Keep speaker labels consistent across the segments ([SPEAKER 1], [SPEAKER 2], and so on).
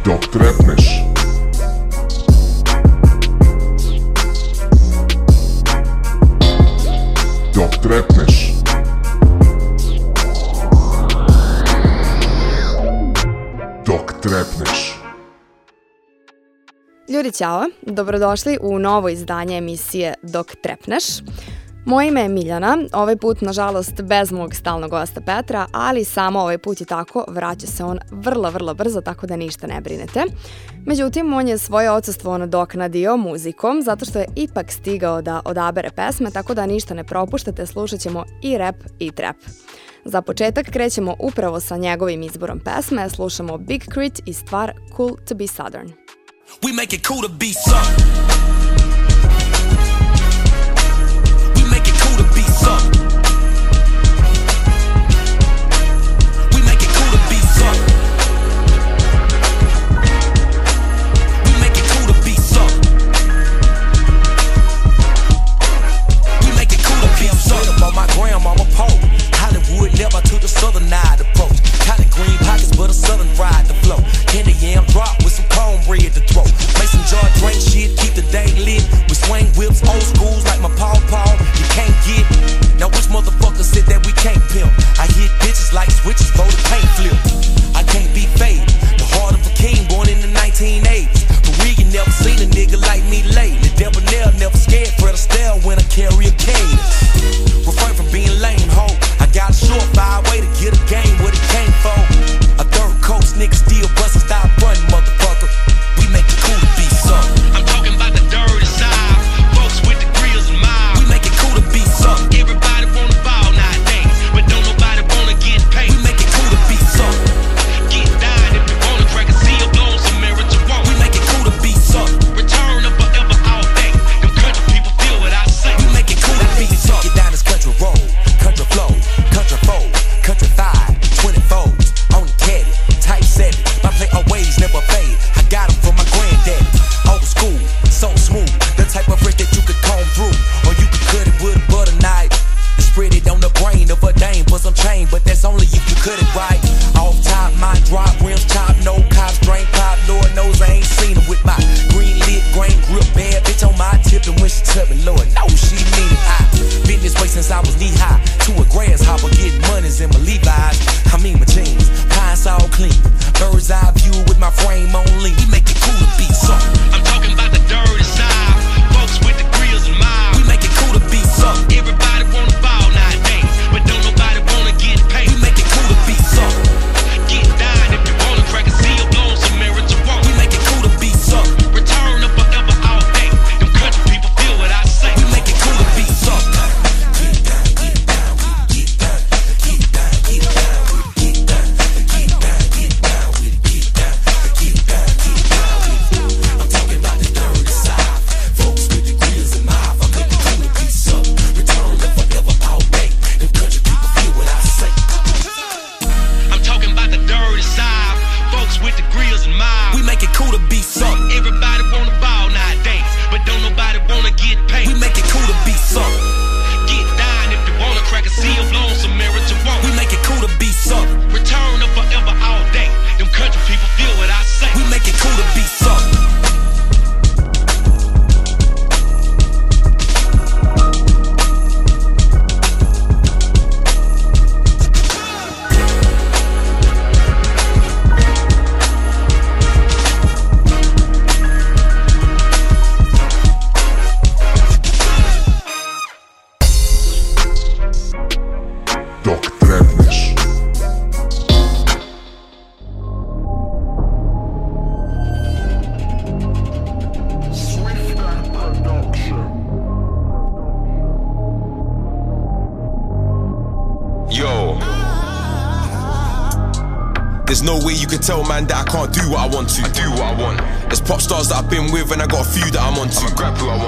[SPEAKER 1] Dok trepneš. Dok trepneš. Dok trepneš.
[SPEAKER 2] Ljudi, ćao! Dobrodošli u novo izdanje emisije Dok trepneš. Moje ime je Miljana, ovaj put nažalost bez mog stalnog gosta Petra, ali samo ovaj put i tako vraća se on vrlo brzo, tako da ništa ne brinete. Međutim, on je svoje odsustvo nadoknadio muzikom, zato što je ipak stigao da odabere pesme, tako da ništa ne propuštate, slušat ćemo i rap i trap. Za početak krećemo upravo sa njegovim izborom pesme, slušamo Big Crit i stvar Cool to be Southern.
[SPEAKER 3] We make it cool to be something. We make it cool to be something. We make it cool to be something. We make it cool to be something. We make it cool to be something. On my grandmama pole. Hollywood never took the southern eye approach. Collard green pockets, but a southern fried the flow. Candy yam drop with some cornbread to throw. Mason jar drink shit, keep the day lit. We swing whips, old schools like my paw. You can't get. Now which motherfucker said that we can't pimp? I hit bitches like switches for the paint flip. I can't be faded. The heart of a king born in the 1980s. For real, you never seen a nigga like me lately. Debonair, never scared, Fred Astaire when I carry a cane. Refrain from being lame, ho. I got a short fire way to get a game what it came for. A third coast nigga still bustin', stop running, motherfucker. We make it cool to be something. I'm talking about the dirty side. Folks with the grills and miles. We make it cool to be something. Everybody wanna ball nowadays, but don't nobody wanna get paid. We make it cool to be something. Get down if you wanna crack a seal, blow some marijuana. We make it cool to be something. Return of forever all day. Them country people feel what I say. We make it cool to be something. Get down this country road, country flow, country fold, country 5, 20 folds. On the caddy, type 7. My play always never fade. I got them from my granddaddy. Old school, so smooth. The type of fresh that you could comb through. Or you could cut it with a butter knife. And spread it on the brain of a dame for some chain. But that's only if you cut it right. Off top, my drop, rims chop, no cops, drain pop. Lord knows I ain't seen her with my green lit, grain grip. Bad bitch on my tip. And when she tell me, Lord knows she mean it. I been this way since I was knee high. To a grasshopper, getting monies in my Levi's. I mean my jeans, pies all clean. Bird's eye view with my frame on lean. We make it cool to be something. I'm talking about the dirty side. Folks with the grills and miles. We make it cool to be something. Everybody wanna ball nowadays, but don't nobody wanna get paid. We make it cool to be something. Get down if you wanna crack a seal, blow some marijuana. We make it cool to be something. Return of forever all day. Them country people feel what I say. We make it cool to be something.
[SPEAKER 4] There's no way you can tell man that I can't do what I want to. I do what I want. There's pop stars that I've been with and I got a few that I'm onto. I'ma grab who I want.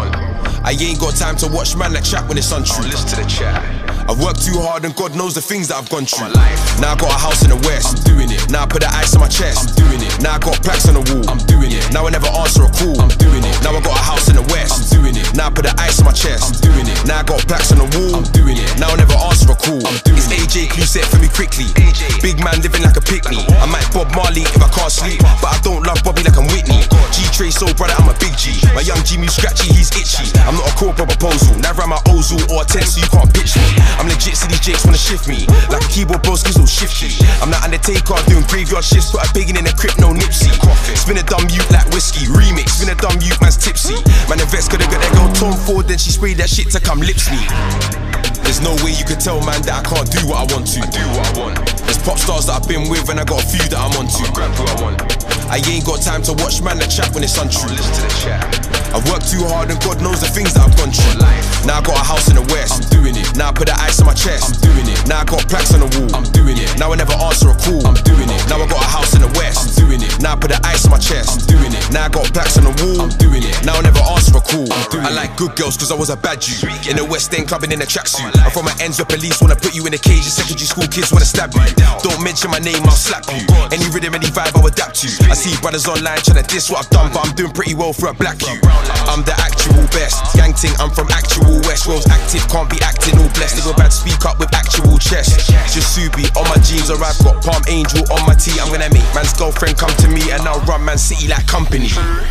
[SPEAKER 4] I ain't got time to watch man that chat when it's untrue.
[SPEAKER 3] Listen to the chat.
[SPEAKER 4] I've worked too hard and God knows the things that I've gone through. Now I got a house in the West, I'm doing it. Now I put the ice on my chest, I'm doing it. Now I got plaques on the wall, I'm doing it. Now I never answer a call, I'm doing it. Now I got a house in the West, I'm doing it. Now I put the ice on my chest, I'm doing it. Now I got plaques on the wall, I'm doing it. Now I never answer a call, I'm doing it. It's AJ Clue set for me quickly. Big man living like a picnic. I might Bob Marley if I can't sleep, but I don't love Bobby like I'm Whitney. G-Tray soul brother, I'm a big G. My young G move scratchy, he's itchy. I'm not a corporate proposal, never am I Ozil or a 10 so you can't pitch me. I'm legit, city Jakes wanna shift me like a keyboard broskies all shifty. I'm not Undertaker doing graveyard shifts, put a biggin' in a crypt, no Nipsey. Spin a dumb mute like whiskey, remix, spin a dumb mute, man's tipsy. Man, the vets coulda got that girl Tom Ford, then she sprayed that shit to come lips me. There's no way you could tell man that I can't do what I want to. I do what I want. There's pop stars that I've been with and I got a few that I'm onto. Grab who I want. I ain't got time to watch man that chat when it's untrue. Listen to the chat. I've worked too hard and God knows the things that I've gone through. Now I got a house in the West, I'm doing it. Now I put the ice on my chest, I'm doing it. Now I got plaques on the wall, I'm doing it. Now I never answer a call, I'm doing it. Now I got a house in the West, I'm doing it. Now I put the ice on my chest, I'm doing it. Now I got plaques on the wall, I'm doing it. Now I never answer a call, I'm doing it. I like good girls cause I was a bad Jew. In the West End clubbing in a tracksuit. I'm from my ends where police wanna put you in a cage and secondary school kids wanna stab you. Don't mention my name, I'll slap you. Any rhythm, any vibe, I'll adapt to. I see brothers online trying to diss what I've done, but I'm doing pretty well for a black you. I'm the actual best. Gang ting, I'm from actual West. Rose active, can't be acting all blessed. Nigga bad, speak up with actual chest. Just Subi on my jeans, or I've got Palm Angel on my tee. I'm gonna make man's girlfriend come to me and I'll run Man City like company.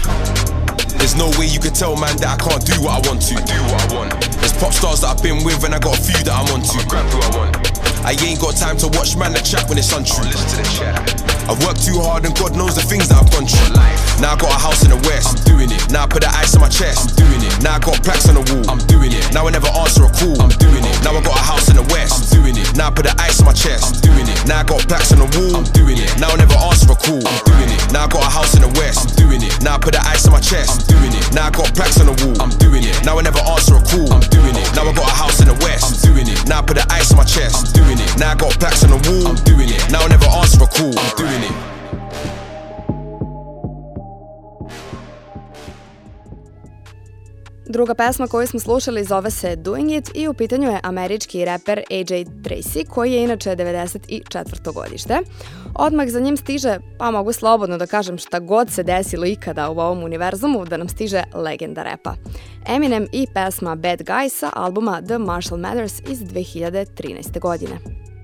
[SPEAKER 4] There's no way you could tell man that I can't do what I want to. I do what I want. There's pop stars that I've been with and I got a few that I'm onto. Grab who I want. I ain't got time to watch man that chat when it's untrue. Listen to the chat. I've worked too hard and God knows the things that I've gone through. Now I got a house in the West, I'm doing it. Now I put the ice on my chest, I'm doing it. Now I got plaques on the wall, I'm doing it. Now I never answer a call, I'm doing it. Now I got a house in the West, I'm doing it. Now I put the ice on my chest, I'm doing it. Now I got plaques on the wall, I'm doing it. Now I never answer a call, I'm doing it. Now I got a house in the West, I'm doing it. Now I put the ice on my chest, I'm doing it. Now I got plaques on the wall, I'm doing it. Now I never answer a call, I'm doing it. Now I got a house in the West, I'm doing it. Now I put the ice on my chest, I'm doing it. Now I got plaques on the wall, I'm doing it. Now I never answer a call, I'm doing it.
[SPEAKER 2] Druga pesma koju smo slušali zove se Doing It i u pitanju je američki reper AJ Tracey, koji je inače 94. godište. Odmah za njim stiže, pa mogu slobodno da kažem šta god se desilo ikada u ovom univerzumu, da nam stiže legenda repa. Eminem i pesma Bad Guy sa albuma The Marshall Mathers iz 2013. godine.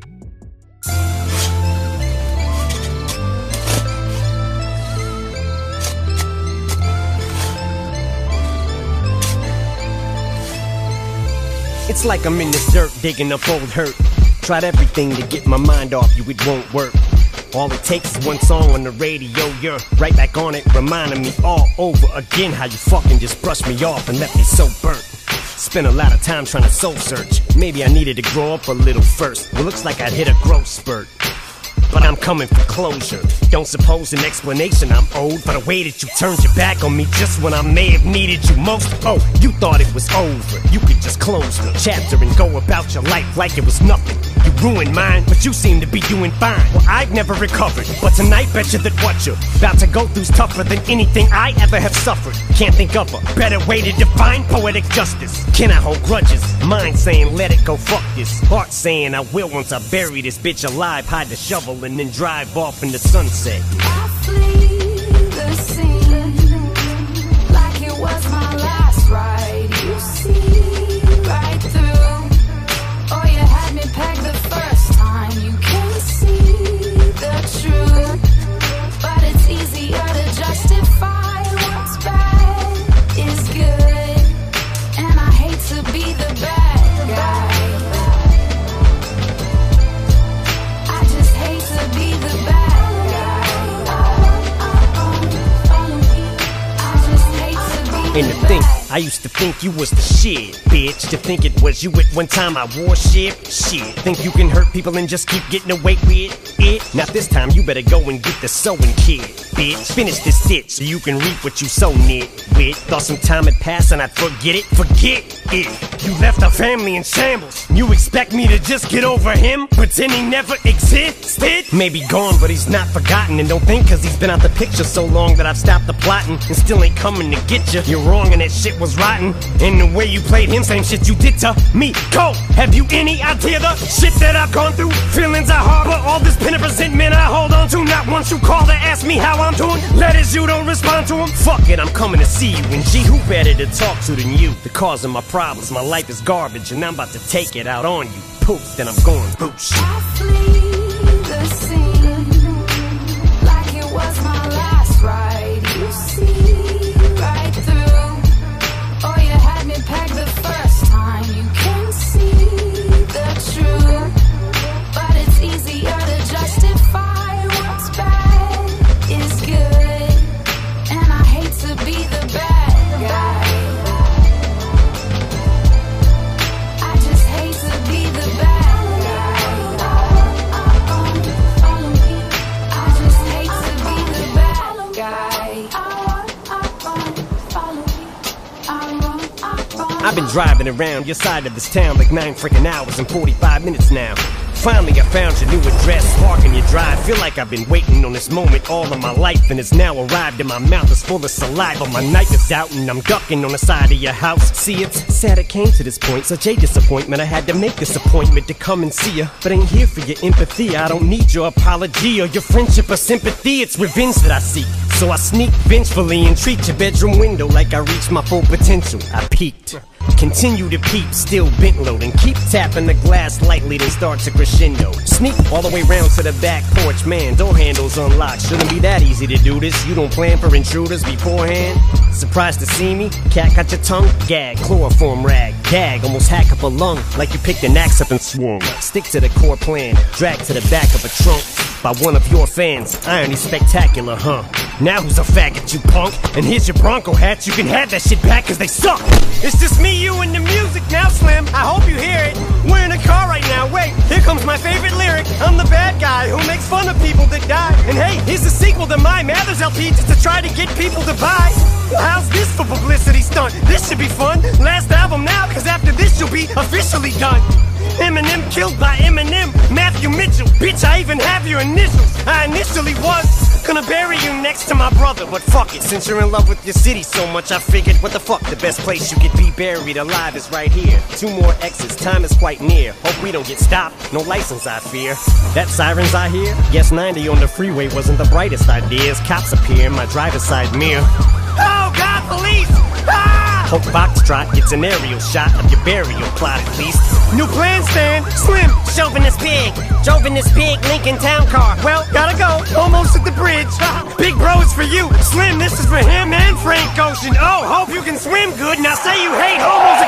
[SPEAKER 5] It's like I'm in the dirt digging up old hurt. Tried everything to get my mind off you, it won't work. All it takes is one song on the radio, you're right back on it, reminding me all over again how you fucking just brushed me off and left me so burnt. Spent a lot of time trying to soul search. Maybe I needed to grow up a little first. Well, looks like I'd hit a growth spurt. But I'm coming for closure. Don't suppose an explanation I'm owed for the way that you turned your back on me just when I may have needed you most. Oh, you thought it was over. You could just close the chapter and go about your life like it was nothing. You ruined mine, but you seem to be doing fine. Well, I've never recovered, but tonight bet you that what you're about to go through's tougher than anything I ever have suffered. Can't think of a better way to define poetic justice. Can I hold grudges? Mind saying let it go, fuck this. Heart saying I will once I bury this bitch alive, hide the shovel and then drive off in the sunset.
[SPEAKER 6] I flee the scene like it was my last ride. You see right through. Oh, you had me pegged the first time. You can see the truth, but it's easier to justify what's bad is good, and I hate to be the bad guy.
[SPEAKER 5] And to think, I used to think you was the shit, bitch. To think it was you at one time I wore shit. Think you can hurt people and just keep getting away with it. it? Now this time you better go and get the sewing kit, bitch. Finish this stitch so you can reap what you sow nitwit. Thought some time had passed and I'd forget it. Forget it. You left our family in shambles. You expect me to just get over him? Pretend he never existed? Maybe gone, but he's not forgotten. And don't think cause he's been out the picture so long that I've stopped the plotting and still ain't coming to get you. You're wrong and that shit was rotten. And the way you played him, same shit you did to me. Go! Have you any idea the shit that I've gone through? Feelings I harbor, all this pin of resentment I hold on to. Not once you call to ask me how I'm doing. Letters you don't respond to them. Fuck it, I'm coming to see you. And gee, who better to talk to than you? The cause of my problems, my life is garbage, and I'm about to take it out on you. Poof, then I'm going boosh.
[SPEAKER 6] I flee the scene like it was my last ride. You see right through. Oh, you had me pegged the first time. You can see the truth, but it's easier to justify what's bad is good. And I hate to be the bad guy. I just hate to be the bad guy. Follow me. I just hate to be the bad guy. Follow me.
[SPEAKER 5] I've been driving around your side of this town like 9 freaking hours and 45 minutes now. Finally I found your new address, parking your drive. Feel like I've been waiting on this moment all of my life, and it's now arrived and my mouth is full of saliva. My knife is out and I'm ducking on the side of your house. See, it's sad it came to this point, such a disappointment. I had to make this appointment to come and see you, but ain't here for your empathy. I don't need your apology or your friendship or sympathy. It's revenge that I seek, so I sneak vengefully and treat your bedroom window like I reached my full potential. I peeked. Continue to peep, still bent low, and keep tapping the glass lightly, then start to crescendo. Sneak all the way round to the back porch, man, door handles unlocked. Shouldn't be that easy to do this, you don't plan for intruders beforehand. Surprised to see me? Cat got your tongue? Gag, chloroform rag, gag, almost hack up a lung, like you picked an axe up and swung. Stick to the core plan, drag to the back of a trunk by one of your fans. Irony spectacular, huh? Now who's a faggot, you punk? And here's your Bronco hat, you can have that shit back cause they suck. It's just me, you, and the music now, Slim. I hope you hear it. We're in a car right now, wait, here comes my favorite lyric. I'm the bad guy who makes fun of people that die. And hey, here's the sequel to my Mathers LP just to try to get people to buy. Well, how's this for publicity stunt? This should be fun. Last album now, cause after this you'll be officially done. Eminem killed by Eminem, Matthew Mitchell. Bitch, I even have your initials. I initially was gonna bury you next to my brother, but fuck it, since you're in love with your city so much, I figured, what the fuck, the best place you could be buried alive is right here. 2 more exits, time is quite near. Hope we don't get stopped, no license I fear. That sirens I hear? Yes, 90 on the freeway wasn't the brightest ideas. Cops appear in my driver's side mirror. Oh God, police! Ah! Hope Foxtrot gets an aerial shot of your burial plot at least. New plan, Stan, Slim, chauvinist pig. Drove in this big Lincoln Town car. Well, gotta go, almost at the bridge. Big bro is for you, Slim, this is for him and Frank Ocean. Oh, hope you can swim good, now say you hate homos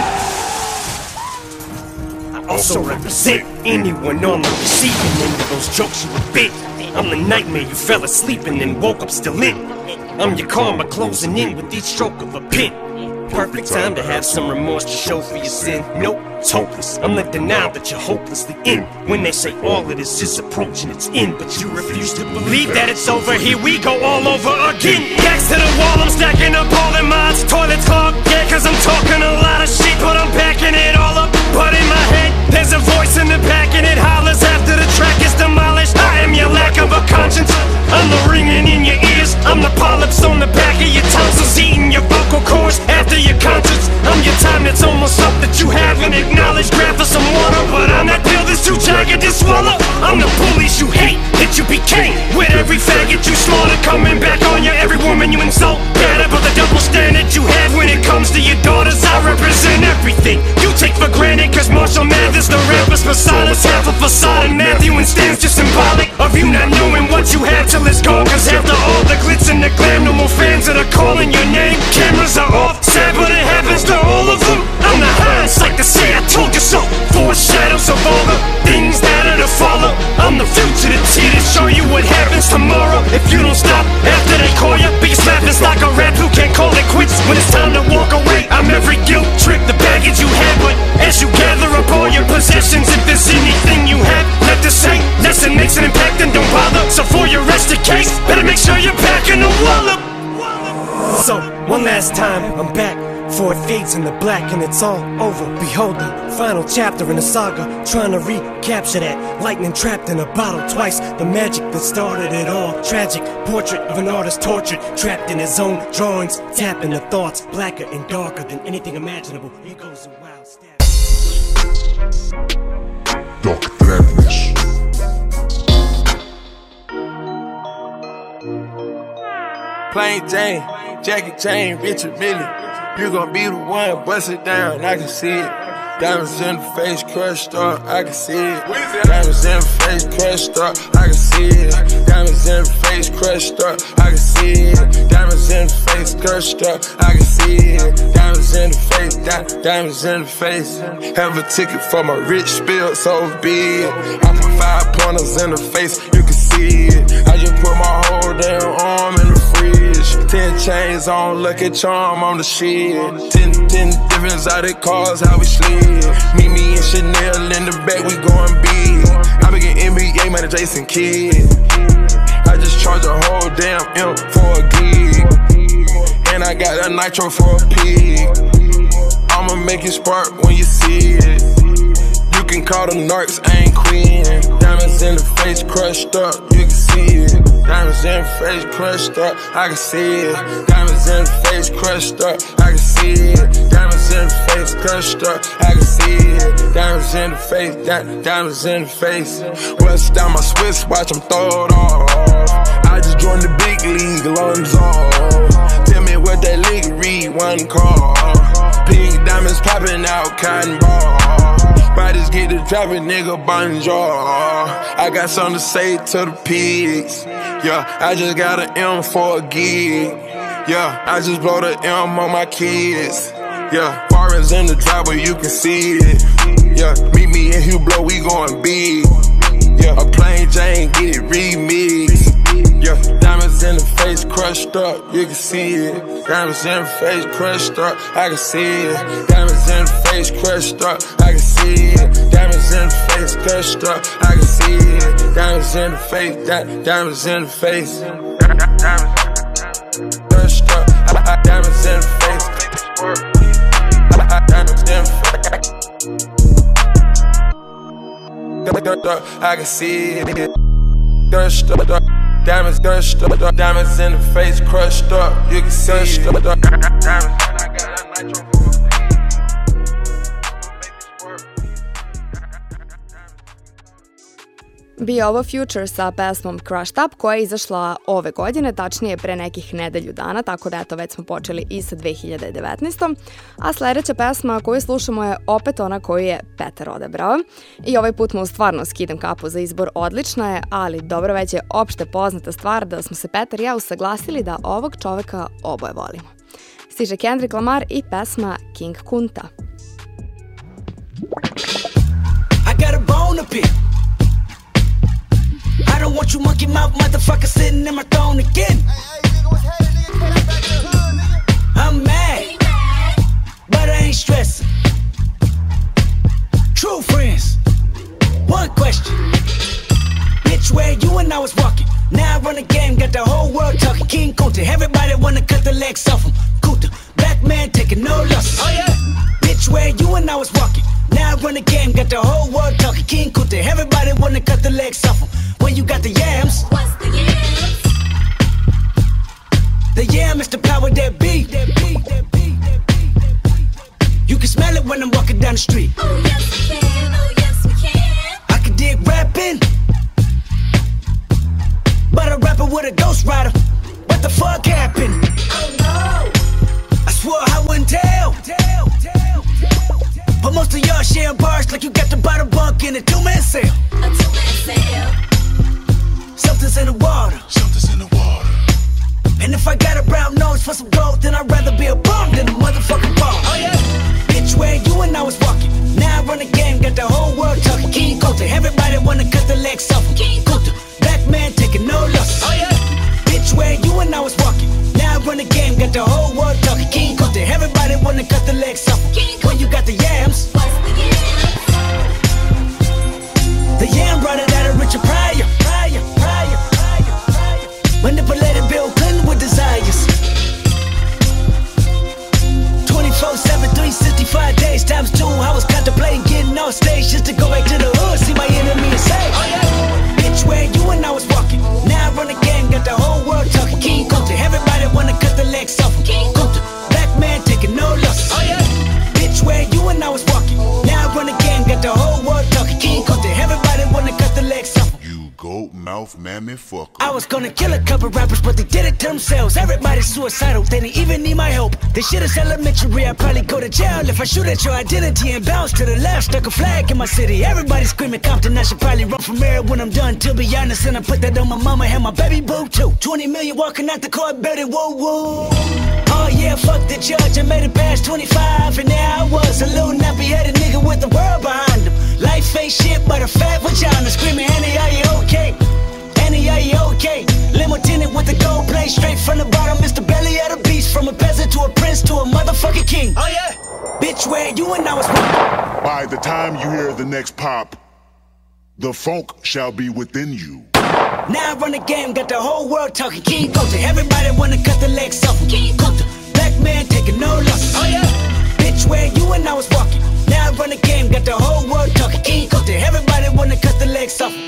[SPEAKER 5] again. I also represent anyone on the receiving end of those jokes you would bit. I'm the nightmare you fell asleep and then woke up still in. I'm your karma closing in with each stroke of a pen. Perfect time to have some remorse to show for your sin. Nope, it's hopeless. I'm the denial that you're hopelessly in. When they say all of this is approaching its end, but you refuse to believe that it's over. Here we go all over again. Backs to the wall, I'm stacking up all the mods. Toilets clogged, yeah, cause I'm talking a lot of shit, but I'm backing it all up. But in my head, there's a voice in the back and it hollers after the track is demolished. I am your lack of a conscience. I'm the ringing in your ears. I'm the polyps on the back of your tonsils, eating your vocal cords after your concerts. I'm your time that's almost up that you haven't acknowledged. Grab for some water, but I'm that pill that's too jagged to swallow. I'm the bullies you hate, that you became. With every faggot you slaughter coming back on you. Every woman you insult, bad about the double standard you have when it comes to your daughters. I represent everything you take for granted, cause Marshall Mathers, the rapper's persona's half a facade, and Matthew and Stan's just symbolic of you not knowing what you have till it's gone. Cause after all the glitz and the glam, no more fans that are calling your name. Cameras are off, sad but it happens to all of them. I'm the hindsight to say I told you so. Foreshadows of all the things that are to follow. I'm the future that's here to show you what happens tomorrow. If you don't stop after they call you, biggest laughing's like a rap who can't call it quits when it's time to walk away. I'm every guilt trip, the baggage you had, but as you gather up all your possessions, if there's anything you have left to say, lesson makes an impact just a case, better make sure you're packing the wallet. So, one last time, I'm back. For it fades in the black and it's all over. Behold the final chapter in the saga, trying to recapture that lightning trapped in a bottle twice. The magic that started it all. Tragic portrait of an artist tortured, trapped in his own drawings, tapping the thoughts blacker and darker than anything imaginable. Egos and wild stabs.
[SPEAKER 1] Dok trepneš.
[SPEAKER 7] Plain Jane, Jackie Chain, Richard Mille. You gon' be the one, bust it down, I can see it. Diamonds in the face, crushed up, I can see it. Diamonds in the face, crushed up, I can see it. Diamonds in the face, crushed up, I can see it. Diamonds in the face, crushed up, I can see it. Diamonds in the face, diamonds in the face. Have a ticket for my rich spill, so be it. I put 5 pointers in the face, you can see it. I just put my whole damn arm in the fridge. 10 chains on, Lucky Charm on the shit. 10 different exotic cars, how we slid. Meet me and Chanel in the back, we going big. I be getting NBA, man, Jason Kidd. I just charge a whole damn M for a gig. And I got a nitro for a pig. I'ma make it spark when you see it. You can call them narcs, I ain't queen. Diamonds in the face, crushed up, you can see it. Diamonds in the face, crushed up, I can see it. Diamonds in the face, crushed up, I can see it. Diamonds in the face, crushed up, I can see it. Diamonds in the face, diamonds in the face. Bust down my Swiss watch, I'm throw it off. I just joined the big league, Lonzo. Tell me what that league read, one call. Pink diamonds popping out, cotton ball. Bodies get to dropping, nigga, bonjour. I got something to say to the pigs. Yeah, I just got an M for a gig. Yeah, I just blow the M on my kids. Yeah, foreigns in the driveway, you can see it. Yeah, meet me in Hublot, we going big. Yeah, a plain Jane, get it remixed. Yeah, diamonds in the face, crushed up, you can see it. Diamonds in the face, crushed up, I can see it. Diamonds in the face, crushed up, I can see it. Diamonds in the face, crushed up, I can see it. Diamonds in the face, diamonds in the face. Diamonds crushed up, diamonds in the face. Diamonds in the face. I can see it. Crushed up. Diamonds crushed up, diamonds in the face, crushed up, you can see it.
[SPEAKER 2] Bio ovo Future sa pesmom Crushed Up koja je izašla ove godine, tačnije pre nekih nedelju dana, tako da eto već smo počeli i sa 2019. A sledeća pesma koju slušamo je opet ona koju je Petar odabrao. I ovaj put mu stvarno skidam kapu za izbor, odlična je, ali dobro već je opšte poznata stvar da smo se Petar i ja usaglasili da ovog čoveka oboje volimo. Stiže Kendrick Lamar i pesma King Kunta.
[SPEAKER 3] I got a bone to pick. I don't want you monkey mouth motherfucker sitting in my throne again. I'm mad, but I ain't stressing. True friends, one question. Bitch, where you and I was walking. Now I run the game, got the whole world talking. King Kunta, everybody wanna cut the legs off him. Kunta, black man taking no losses. Oh yeah. Bitch, where you and I was walking. Now I run the game, got the whole world talking. King Kunta, everybody wanna cut the legs off him. When you got the yams.
[SPEAKER 6] What's the yams?
[SPEAKER 3] The yam is the power that be. You can smell it when I'm walking down the street.
[SPEAKER 6] Oh yes we can, oh yes we can.
[SPEAKER 3] I can dig rapping, but a rapper with a ghost rider. What the fuck happened?
[SPEAKER 6] Oh no.
[SPEAKER 3] I swore I wouldn't tell. But most of y'all sharing bars like you got the bottle bunk in a two-man sale.
[SPEAKER 6] A two-man sale.
[SPEAKER 3] Something's in the water.
[SPEAKER 1] Something's in the water.
[SPEAKER 3] And if I got a brown nose for some gold, then I'd rather be a bum than a motherfucking bum. Oh yeah. Bitch, where you and I was walking. Now I run the game, got the whole world talking. King Kunta, everybody wanna cut the legs off him.
[SPEAKER 6] King
[SPEAKER 3] Kunta, black man taking no losses.
[SPEAKER 6] Oh yeah.
[SPEAKER 3] Bitch, where you and I was walking. Now I run the game, got the whole world talking. King Kunta, everybody wanna cut the legs off him. When you got the yams.
[SPEAKER 6] What's the yams?
[SPEAKER 3] The yam brought it out of Richard Pryor.
[SPEAKER 1] goat mouth mammy fucker.
[SPEAKER 8] I was gonna kill a couple rappers, but they did it to themselves. Everybody's suicidal, they didn't even need my help. This shit is elementary, I'd probably go to jail if I shoot at your identity and bounce to the left. Stuck a flag in my city, everybody screaming Compton. I should probably run from here when I'm done, to be honest. And I put that on my mama and my baby boo too. 20 million walking out the court, better whoa whoa. Oh yeah, fuck the judge, I made it past 25. And now I was a little nappy-headed nigga with the world behind him. Life ain't shit but a fat vagina. Screaming, Annie, are you okay? Annie, are you okay? Limo tinted with the gold plate, straight from the bottom. It's the belly of the beast. From a peasant to a prince to a motherfucking king. Oh yeah. Bitch, where you and I was born.
[SPEAKER 1] By the time you hear the next pop, the funk shall be within you.
[SPEAKER 8] Now I run the game, got the whole world talking. King Coulter, everybody wanna cut the legs off. King Coulter, black man taking no losses. Oh yeah. Bitch, where you and I was walking. Now I run the game, got the whole world talking. King Coulter, everybody wanna cut the legs off.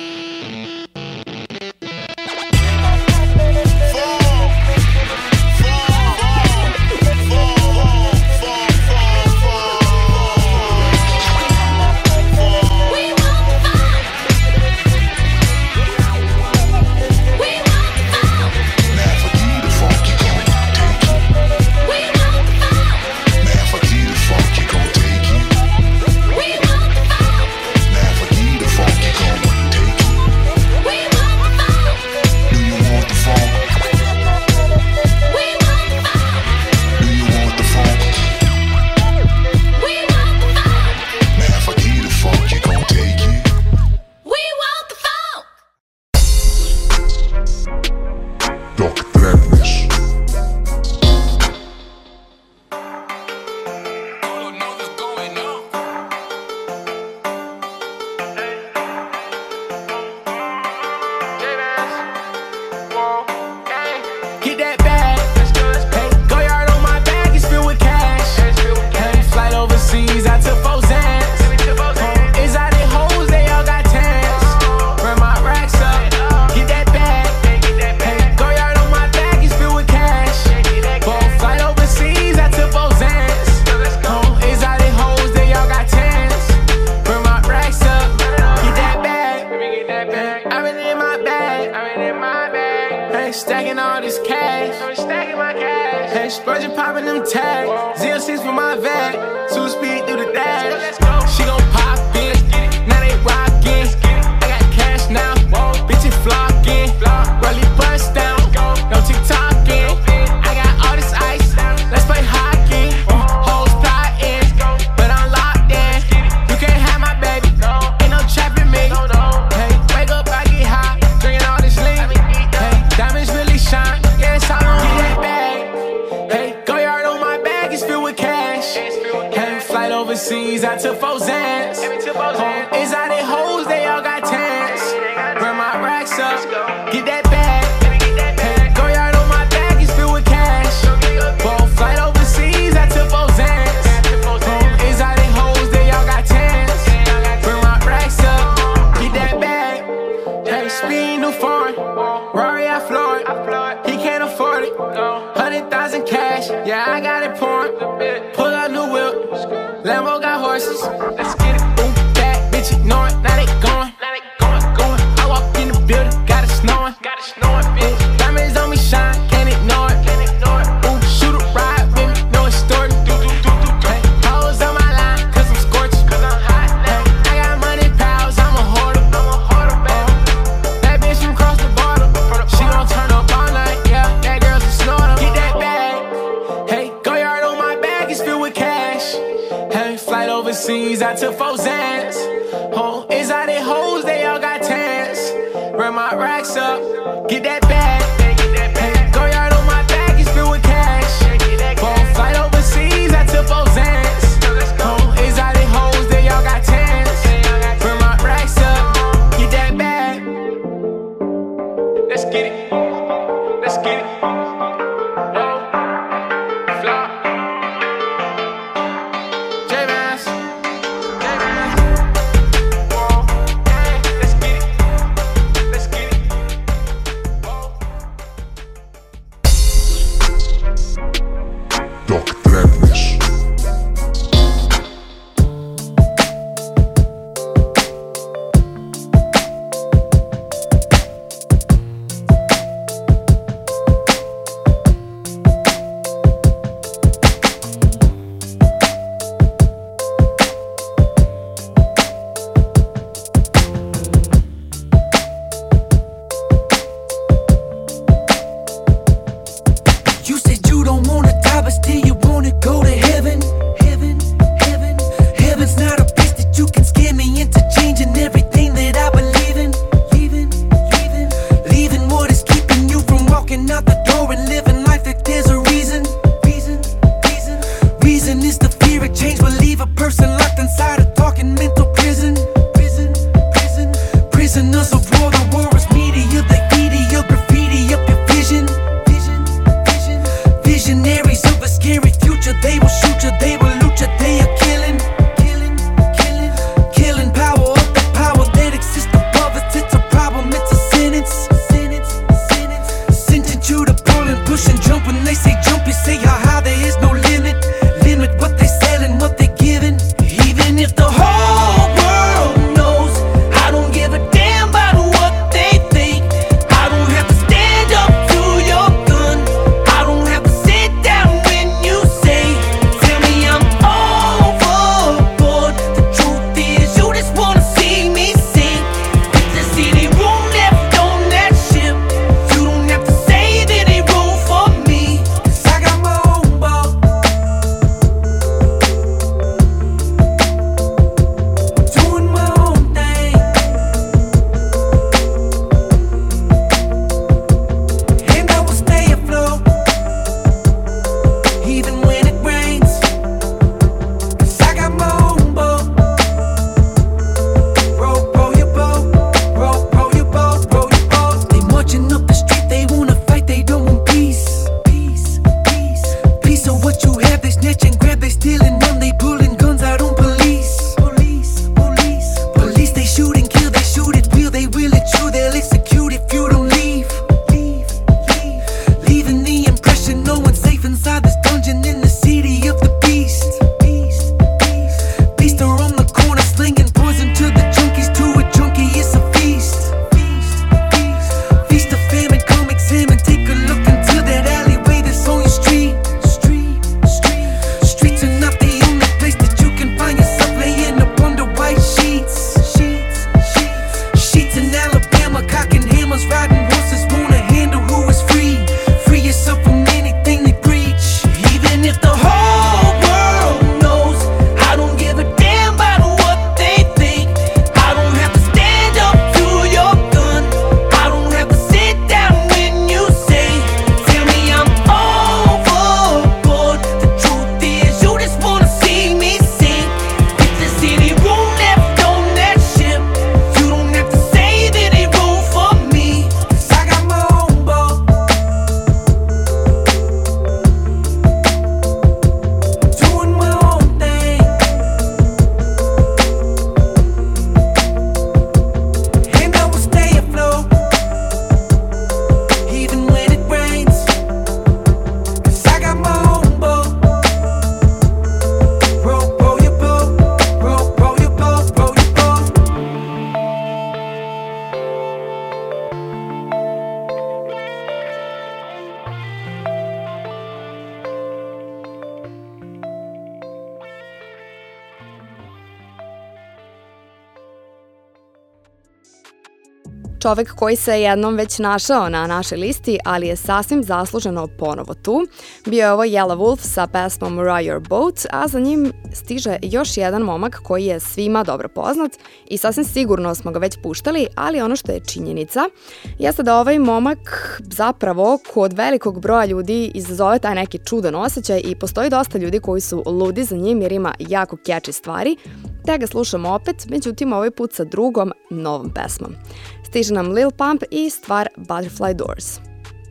[SPEAKER 2] čovek koji se jednom već našao na našoj listi, ali je sasvim zasluženo ponovo tu. Bio je ovo Yellow Wolf sa pesmom Row Your Boat, a za njim stiže još jedan momak koji je svima dobro poznat i sasvim sigurno smo ga već puštali, ali ono što je činjenica jeste da ovaj momak zapravo kod velikog broja ljudi izazove taj neki čudan osjećaj i postoji dosta ljudi koji su ludi za njim jer ima jako catchy stvari, te ga slušamo opet, međutim ovaj put sa drugom novom pesmom. Stiže nam Lil Pump i stvar Butterfly Doors.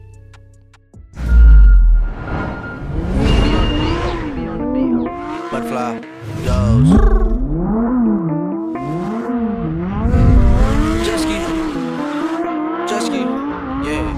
[SPEAKER 9] Butterfly Doors. Jet ski, yeah.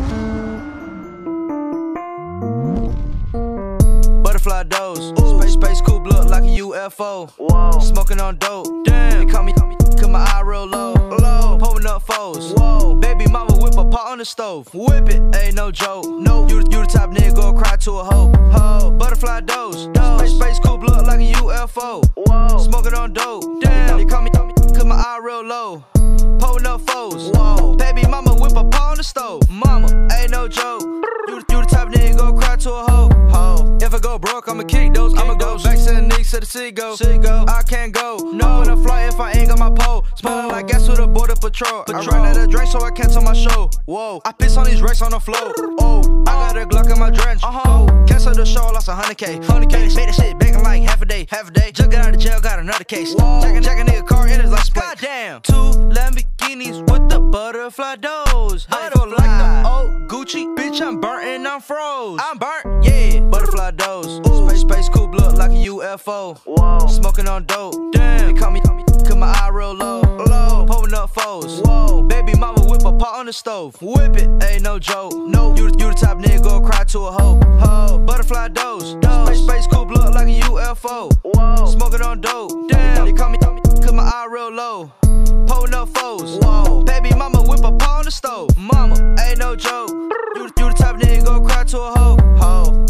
[SPEAKER 9] Butterfly Doors. Space coupe look like a UFO. Whoa. Smoking on dope. Damn. They call me, cause my eye real low. Pulling up foes. Whoa. Baby mama whip a pot on the stove. Whip it, ain't no joke. No, you the type nigga go cry to a hoe. Ho. Butterfly Doors. Space coupe look like a UFO. Whoa. Smoking on dope. Damn. They call me, cause my eye real low. Pulling up foes. Whoa. Baby mama whip a pot on the stove. Mama, ain't no joke. You the type nigga go cry to a hoe. Ho. If I go broke, I'ma kick those. I'ma go back to the niggas to the city go. I can't go. No, in a flight if I ain't got my pole. Smelling like gas with a border patrol. I ran out of drink so I cancel my show. Whoa, I piss on these racks on the floor. Oh, I got a Glock in my drench. Cancel the show, lost 100K. 100K, made that shit back in like half a day. Just got out of jail, got another case. Jack a nigga car in his license plate. Goddamn, 2 Lamborghinis with the butterfly doors. I feel like the old Gucci, bitch. I'm burnt and I'm froze. I'm burnt, yeah. Butterfly doors. Space coupe look like a UFO. Whoa. Smoking on dope. Damn. They call me, cause my eye real low. Pulling up foes. Whoa. Baby mama whip a pot on the stove. Whip it, ain't no joke. No, you the type nigga go cry to a hoe. Ho. Butterfly doors. Space coupe look like a UFO. Whoa. Smoking on dope. Damn. They call me, cause my eye real low. Pulling up foes. Whoa. Baby mama whip a pot on the stove. Mama, ain't no joke. You the type nigga go cry to a hoe. Ho.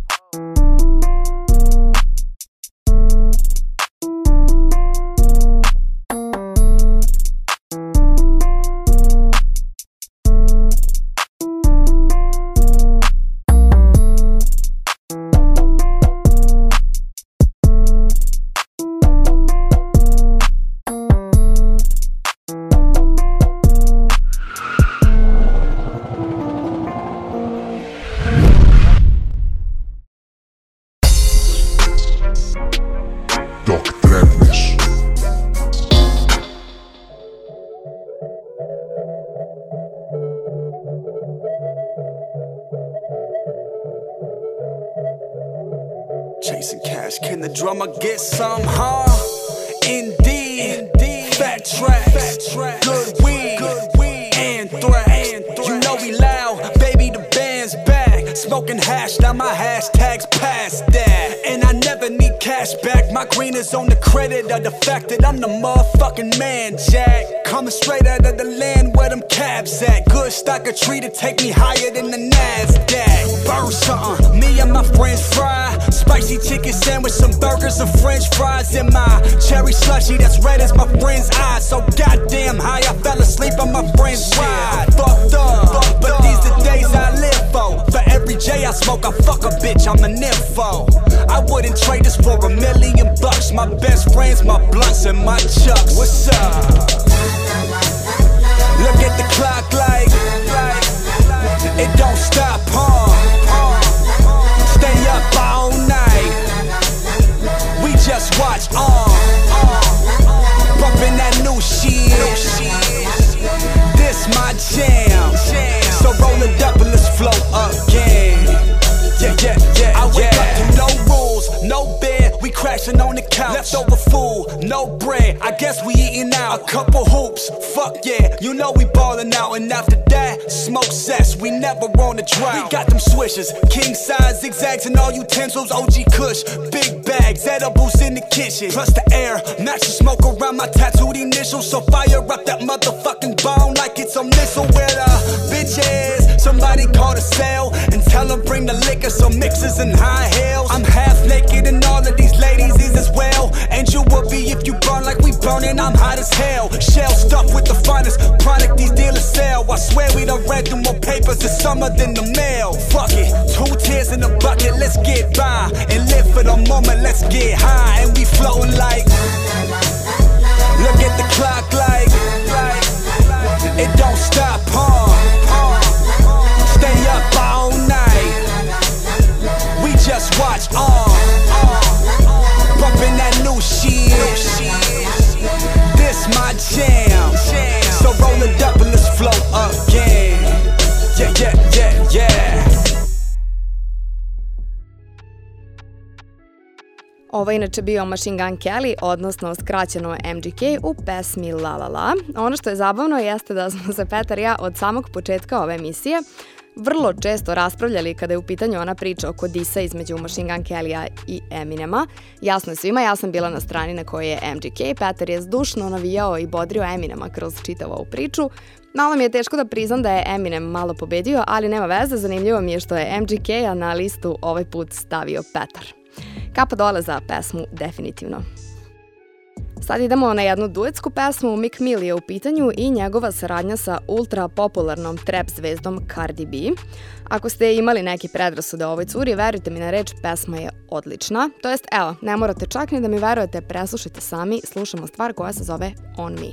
[SPEAKER 10] Chasing cash, can the drummer get some, huh? Indeed, fat tracks, good weed, anthrax. You know we loud, baby, the band's back. Smoking hash, now my hashtag's past that. And I never need cash back. My green is on the credit of the fact that I'm the motherfucking man, Jack. Coming straight out of the land where them cabs at. Good stock, a tree to take me higher than the NASDAQ. Burn something, me and my friends fry. Spicy chicken sandwich, some burgers and french fries in my cherry slushy that's red as my friend's eyes. So goddamn high, I fell asleep on my friend's ride. Fucked up, but these the days I live for. For every J I smoke, I fuck a bitch, I'm an info. I wouldn't trade this for $1 million. My best friends, my blunts and my chucks. What's up? Look at the clock like it don't stop, stay up all night. We just watch bumping that new shit. This my jam. So roll it up and let's flow again. Yeah. I wake up to no rules, no bed. We crashing on the couch. Leftover food, no bread. I guess we eating out. A couple hoops, fuck yeah. You know we ballin' out. And after that, smoke cess. We never on the drought. We got them swishers, king size zigzags and all utensils. OG Kush, big bags, edibles in the kitchen. Plus the air, match the smoke around my tattooed initials. So fire up that motherfucking bone like it's a missile. Where the bitch is, somebody call the cell and tell them bring the liquor, some mixers and high heels. I'm half naked and all of these ladies is as well. And you will be if you burn like we burning, I'm hot as hell. Shell stuffed with the finest product these dealers sell. I swear we done read through more papers this summer than the mail. Fuck it, 2 tears in the bucket, let's get by and live for the moment, let's get high. And we floating like, look at the clock like it don't stop, stay up all night, we just watch bumping that new shit, this my jam, so roll it up and let's float again, yeah.
[SPEAKER 2] Ovo je inače bio Machine Gun Kelly, odnosno skraćeno MGK u pesmi La La La. Ono što je zabavno jeste da smo se Petar i ja od samog početka ove emisije vrlo često raspravljali kada je u pitanju ona priča oko disa između Machine Gun Kellya i Eminema. Jasno je svima, ja sam bila na strani na kojoj je MGK, Petar je zdušno navijao i bodrio Eminema kroz čitavu ovu priču. Malo mi je teško da priznam da je Eminem malo pobedio, ali nema veze, zanimljivo mi je što je MGK-a na listu ovaj put stavio Petar. Kapa dole za pesmu, definitivno. Sad idemo na jednu duetsku pesmu, Meek Mill je u pitanju i njegova saradnja sa ultra popularnom trap zvezdom Cardi B. Ako ste imali neki predrasude o ovoj curi, verujte mi na reč, pesma je odlična. To jest, evo, ne morate čak ni da mi verujete, preslušajte sami, slušamo stvar koja se zove On Me.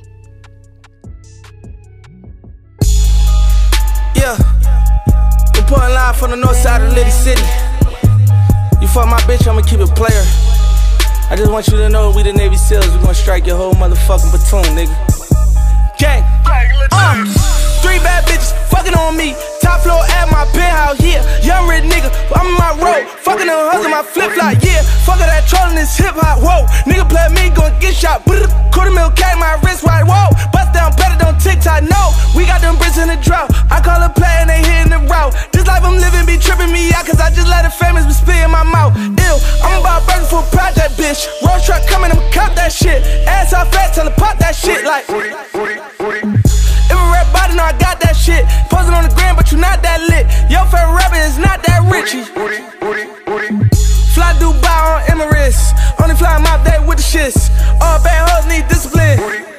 [SPEAKER 7] Yeah, reporting live from the north side of Liddy City. You fuck my bitch, I'ma keep it player. I just want you to know we the Navy SEALs. We gon' strike your whole motherfucking platoon, nigga. Gang. 3 bad bitches fucking on me. Top floor at my penthouse, yeah. Young rich nigga, I'm in my road. Fucking them hustle, my flip flop, yeah. Fuckin' that trolling this hip hop, whoa. Nigga play me, gon' get shot. $250,000 K, my wrist right, whoa. Bust down better than TikTok, no. We got them bricks in the drought. I call a play and they hitting the route. This life I'm living be tripping me out, cause I just let the famous be spit in my mouth. Ew, I'm about burning for a project, bitch. Road truck coming, I'ma cop that shit. Ass off fat, tell her pop that shit like. If a rap body, know I got that shit. Posing on the gram, but you not that lit. Your favorite rapper is not that rich. Fly Dubai on Emirates. Only fly my day with the shits. All bad hoes need discipline.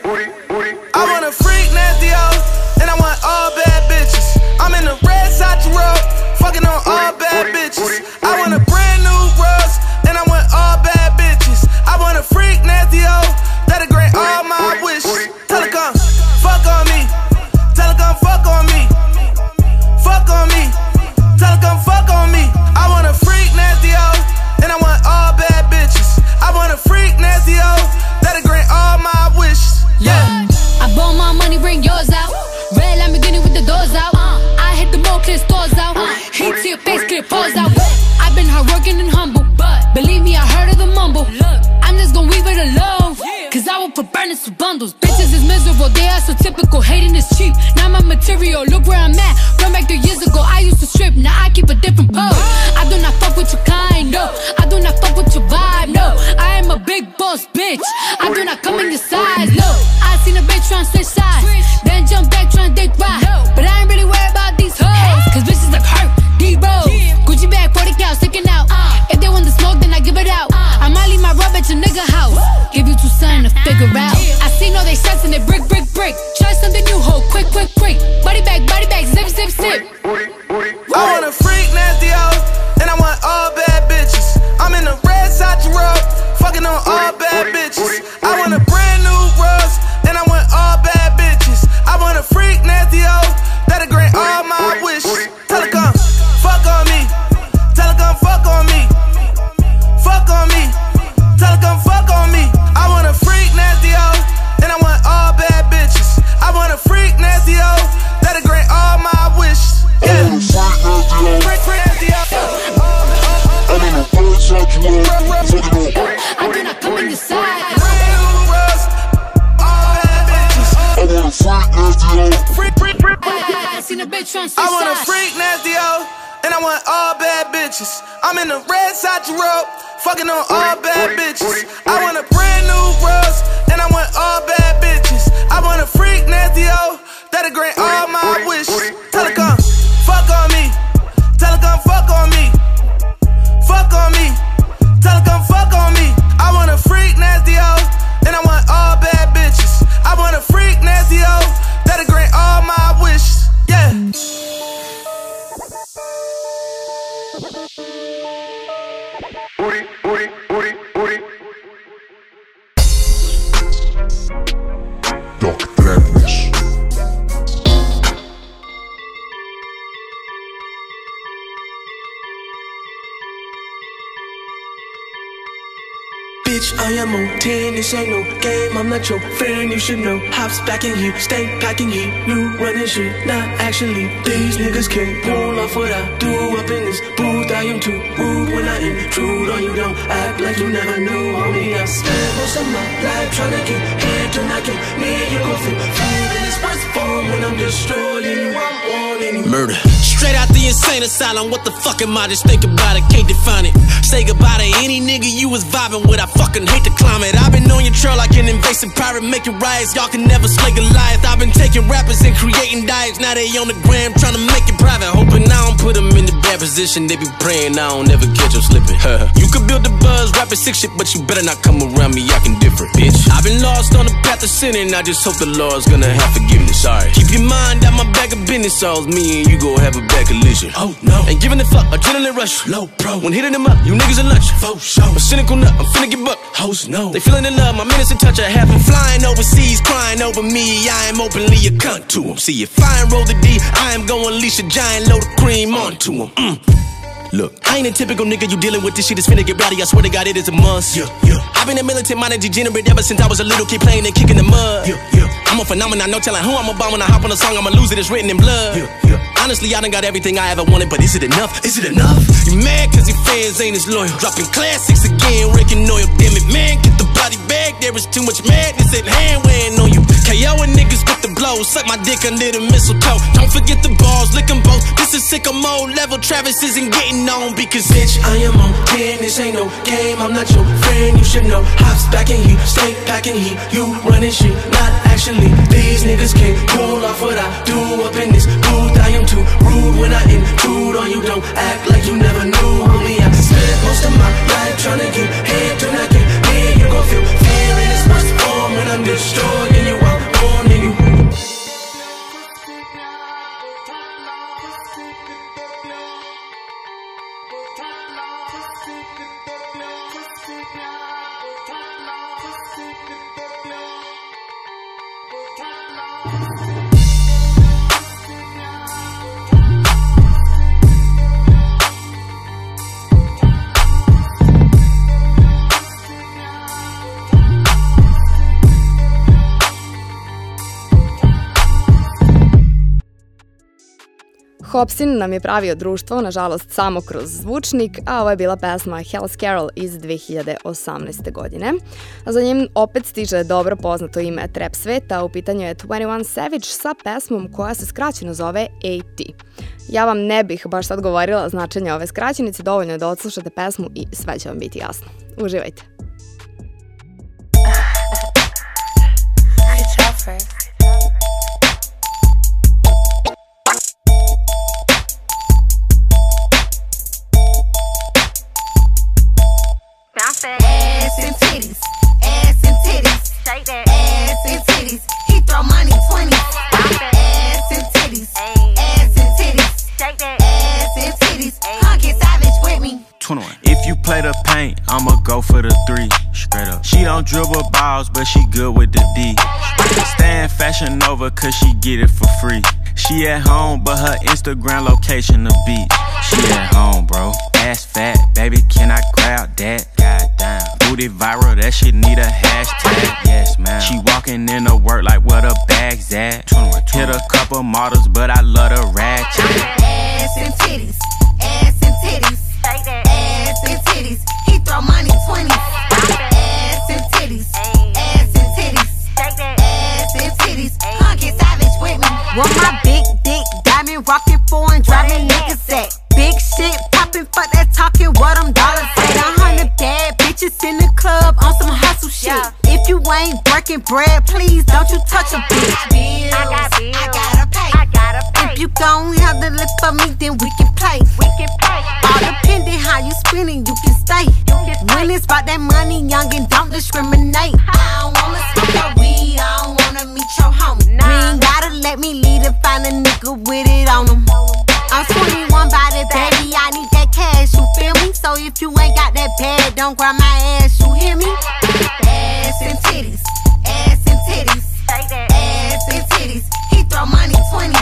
[SPEAKER 7] I want a freak nasty hoe, and I want all bad bitches. I'm in the red side road, fucking on all bad bitches. I want a brand new Rose, and I want all bad bitches. I want a freak nasty hoe, that'll grant all my wishes. Tell her come, fuck on me. Tell her come fuck on me. Fuck on me. Tell her come fuck on me. I want a freak nasty hoe, and I want all bad bitches. I want a freak nasty hoe, that'll grant all my wishes. Yeah.
[SPEAKER 11] I bought my money, bring yours out. Red Lamborghini with the doors out. I hit the mall, clear stores out. Heat to your face, clear pause out. I've been hardworking and humble, but believe me, I heard of the mumble. I'm just gon' leave it alone, cause I will put burners to bundles. Bitches is miserable, they are so typical. Hating is cheap, not my material. Look where I'm at, run back 3 years ago. I used to strip, now I keep a different pose. I do not fuck with your kind, no. I do not fuck with your vibe, no. I am a big boss, bitch. I do not come in your size, no. I seen a bitch tryna switch sides, then jump back tryna date ride. But I ain't really worried about these hoes, cause bitches like her, D-Rose. Gucci bag, 40 cal sticking out. If they want the smoke, then I give it out. I might leave my rub at your nigga house. Give you 2 something to figure out. I seen all they shots and they brick. Try something new, ho, quick. Body bag, zip.
[SPEAKER 7] I want a freak nasty hoe, and I want all bad bitches. I'm in the red side road, fucking on all bad bitches. I want a brand new Rose, and I want all bad bitches. I want a freak nasty hoe, that'll grant all my wishes. Tell her come, fuck on me. Tell her come fuck on me. Fuck on me. Tell her come fuck on me. I want a freak nasty hoe, and I want all bad bitches. I want a freak nasty hoe, that'll grant all my wishes. Yeah. Freak nasty hoe.
[SPEAKER 1] I'm in the red side road.
[SPEAKER 11] I do not come in your side.
[SPEAKER 7] Brand new Rose, all bad bitches.
[SPEAKER 1] I want a freak nasty hoe.
[SPEAKER 11] I seen a bitch tryna switch
[SPEAKER 7] I want a
[SPEAKER 11] sides.
[SPEAKER 7] freak nasty hoe, and I want all bad bitches. I'm in the red side road, fucking on all bad bitches. I want a brand new Rose, and I want all bad bitches. I want a freak nasty hoe, that'll grant all my wishes. Tell her come, fuck on me. Tell her come fuck on me. Fuck on me. Tell her come fuck on me. I want a freak nasty hoe, and I want all bad
[SPEAKER 12] Bitch, I am on 10, this ain't no game, I'm not your friend, you should know. Hops back in here, stay packing here, you running shit, not actually. These niggas can't pull off what I do up in this booth. I am too rude when I intrude on you, don't act like you never knew, homie. I spent most of my life trying to get here, till I get near you, gon' feel free in this worst form when I'm destroying you, I'm warning you.
[SPEAKER 3] Murder. Straight out the insane asylum, what the fuck am I? Just think about it, can't define it. Say goodbye to any nigga you was vibing with, I fucking hate the climate. I've been on your trail like an invasive pirate, making riots, y'all can never slay Goliath. I've been taking rappers and creating diets, now they on the gram trying to make it private. Hoping I don't put them in the bad position, they be praying I don't ever catch them slipping. You could build the buzz, rapping sick shit, but you better not come around me acting different, bitch. I've been lost on the path of sinning, I just hope the Lord's gonna have forgiveness. Sorry. Keep your mind out my bag of business, so me and you gon' have a bad collision. Oh no, ain't giving a fuck, adrenaline rush. Low pro, when hitting them up, you niggas are lunch. For sure, a cynical nut, I'm finna get bucked. Hoes no, they feeling the love, my minutes in touch. I have them flying overseas, crying over me. I am openly a cunt to them. See if I ain't roll the D, I am gonna unleash a giant load of cream onto them. Look, I ain't a typical nigga you dealing with. This shit is finna get rowdy, I swear to God it is a must. I've been a militant-minded degenerate ever since I was a little kid playing and kicking the mud. I'm a phenomenon, no telling who I'm about. When I hop on a song, I'ma lose it, it's written in blood. Honestly, I done got everything I ever wanted, but is it enough? Is it enough? You mad cause your fans ain't as loyal. Dropping classics again, raking oil. Damn it, man, get the body bag. There is too much madness at hand weighing on you. KOing niggas with the blows, suck my dick under the mistletoe. Don't forget the balls, lick them both. This is sicko mode level, Travis isn't getting on because bitch,
[SPEAKER 12] I am on 10, this ain't no game, I'm not your friend, you should know. Hops back in here, stay packing here, you running shit, not actually. These niggas can't pull off what I do up in this booth. I am too rude when I intrude on you, don't act like you never knew, homie. I spent most of my life trying to get here, till I get near you, gon' feel fear in its worst form when I'm destroying you, I'm warning you.
[SPEAKER 2] Hopsin nam je pravio društvo, nažalost samo kroz zvučnik, a ovo je bila pesma Hell's Carol iz 2018. godine. Za njim opet stiže dobro poznato ime trap sveta, u pitanju je 21 Savage sa pesmom koja se skraćeno zove AT. Ja vam ne bih baš sad govorila značenje ove skraćenice, dovoljno je da odslušate pesmu i sve će vam biti jasno. Uživajte!
[SPEAKER 13] Ass and titties, ass and titties, shake that ass and titties. He throw money 20. Ass and titties, ass and titties, shake that ass and titties. Come get savage with me.
[SPEAKER 14] 21. If you play the paint, I'ma go for the 3. Straight up. She don't dribble balls, but she good with the D. Stay in Fashion Nova cause she get it for free. She at home, but her Instagram location the beach. She at home, bro. Ass fat, baby, can I grab that? Goddamn. Booty viral, that shit need a hashtag. Yes, man. She walking in to work like where the bag's at. 21. Hit a couple models, but I love the ratchet.
[SPEAKER 13] Ass and titties, ass and titties, ass and titties. He throw money 20. Ass and titties, ass and titties, ass and titties. Come get savage with me.
[SPEAKER 15] Want my big dick, diamond rockin' foreign, driving niggas at. Big shit poppin', fuck that talking, what them dollars at. 100 bad bitches in the club on some hustle shit. If you ain't working bread, please don't you touch a bitch. Bills, I gotta pay. If you gon' have the lip for me, then we can play. All depending how you spendin', you can stay. When it's about that money, youngin', don't discriminate. I don't wanna smoke your weed, I don't wanna meet your homie. You ain't gotta let me lead and find a nigga with it on him. I'm 21 by the baby, I need that cash, you feel me? So if you ain't got that bag, don't grab my ass, you hear me? Ass and titties, ass and titties, ass and titties. He throw money 20.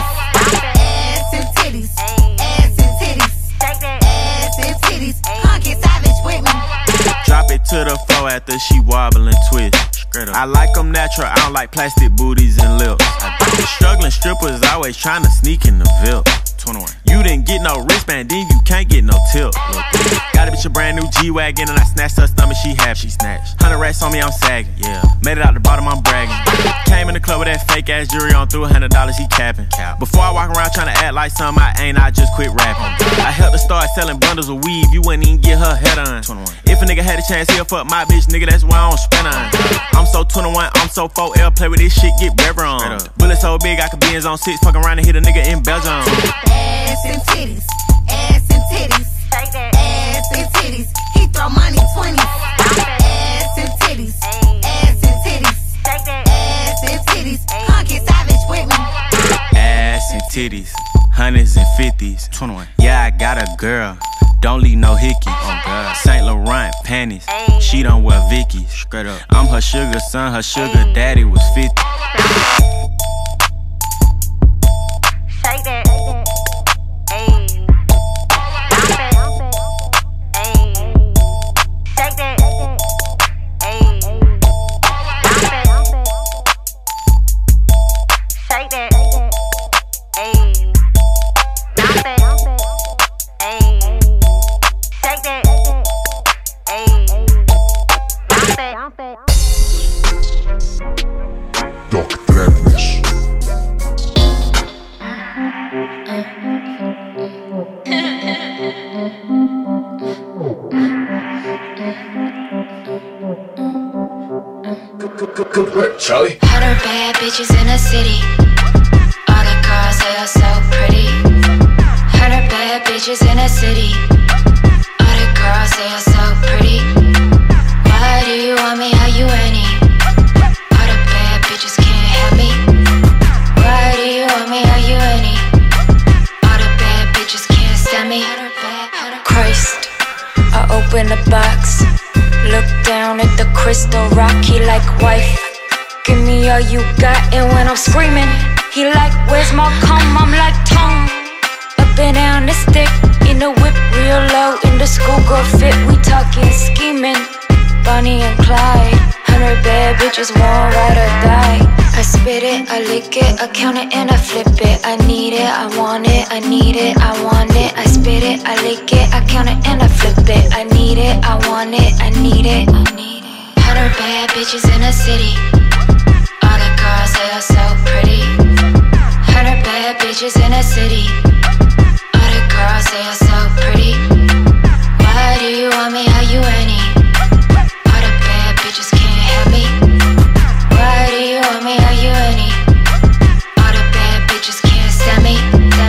[SPEAKER 15] Ass and titties, ass and titties, ass and titties. Come get savage with me.
[SPEAKER 14] Drop it to the floor after she wobble and twist. I like them natural, I don't like plastic booties and lips. Struggling strippers always trying to sneak in the VIP. 21. You didn't get no wristband, then you can't get no tip. Got a bitch a brand new G-Wagon and I snatched her stomach, she happy. She snatched 100 racks on me, I'm sagging. Yeah, made it out the bottom, I'm bragging. Came in the club with that fake ass jewelry on, threw $100, he capping. Before I walk around trying to act like something I ain't, I just quit rapping. I helped her start selling bundles of weave, you wouldn't even get her head on. 21. If a nigga had a chance, he'll fuck my bitch, nigga, that's why I don't spend on. I'm so 21, I'm so 4L, play with this shit, get better on. Bullet so big, I could be in zone 6, fuck around and hit a nigga in Belgium.
[SPEAKER 13] Ass and titties, ass and titties, ass and titties. He throw money 20s. Ass and titties, ass and titties, ass and titties. Come get savage with me.
[SPEAKER 14] Ass and titties, hundreds and fifties. 21. Yeah, I got a girl. Don't leave no hickey. Oh God. Saint Laurent panties. She don't wear Vickies. Straight up. I'm her sugar son. Her sugar daddy was 50.
[SPEAKER 13] Shake that.
[SPEAKER 16] Good work, Charlie.
[SPEAKER 11] Hotter bad bitches in the city. All the girls, they are so pretty. Hotter bad bitches in the city. All the girls, they are so pretty. Why do you want me? How you any? All the bad bitches can't have me. Why do you want me? How you any? All the bad bitches can't stand me. Christ, I open the box. Look down at the crystal rock, he like, wife, give me all you got. And when I'm screaming, he like, where's my cum? I'm like, tone. Up and down the stick, in the whip real low. In the schoolgirl fit, we talking scheming. Bonnie and Clyde, 100 bad bitches, won't ride or die. I spit it, I lick it, I count it and I flip it. I need it, I want it, I need it, I want it. I spit it, I lick it, I count it and I flip it. I need it, I want it, I need it, I need it. 100 bad bitches in the city. All the girls, they are so pretty. 100 bad bitches in the city. All the girls, they are so pretty. Why do you want me? How you any? All the bad bitches can't have me. Why do you want me? How you any? All the bad bitches can't stand me.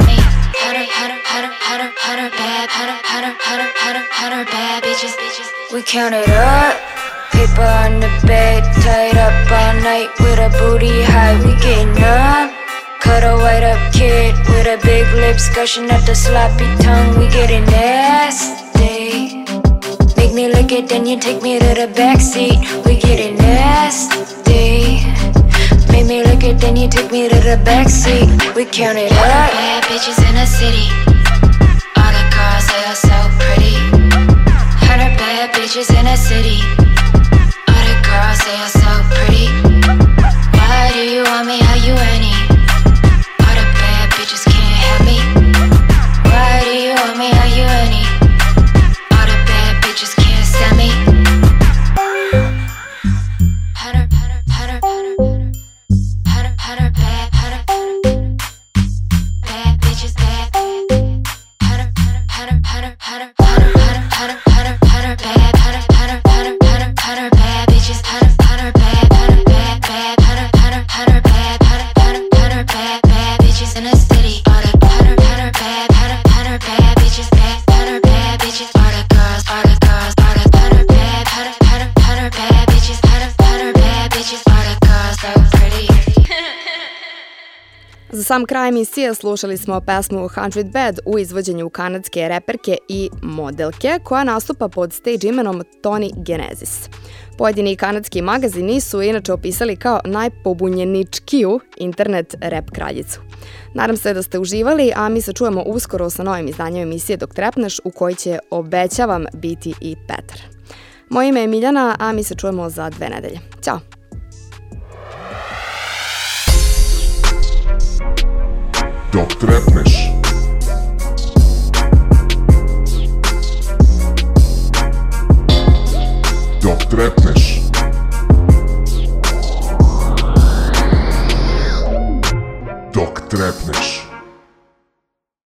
[SPEAKER 11] Hotter bad bitches. We count it up. Paper on the bed, tied up all night with a booty high. We getting up. Cut a white up kid with a big lips, gushing up the sloppy tongue. We getting nasty. Make me lick it, then you take me to the backseat. We getting nasty. Make me lick it, then you take me to the backseat. We count it up. Bad bitches in the city. All the girls, they are so pretty. 100 bad bitches in the city. All the girls, they are so pretty. Why do you want me? How you any? All the bad bitches can't have me. Why do you want me? How you any? All the bad bitches can't stand me. Hotter bitches, bad.
[SPEAKER 2] Za sam kraj emisije slušali smo pesmu 100 Bad u izvođenju kanadske reperke i modelke koja nastupa pod stage imenom Toni Genesis. Pojedini kanadski magazini su inače opisali kao najpobunjeničkiju internet rap kraljicu. Nadam se da ste uživali, a mi se čujemo uskoro sa novim izdanjem emisije Dok trepneš u kojoj će, obećavam, biti i Petar. Moje ime je Miljana, a mi se čujemo za 2 nedelje. Ćao!
[SPEAKER 1] Dok trepneš. Dok trepneš. Dok trepneš.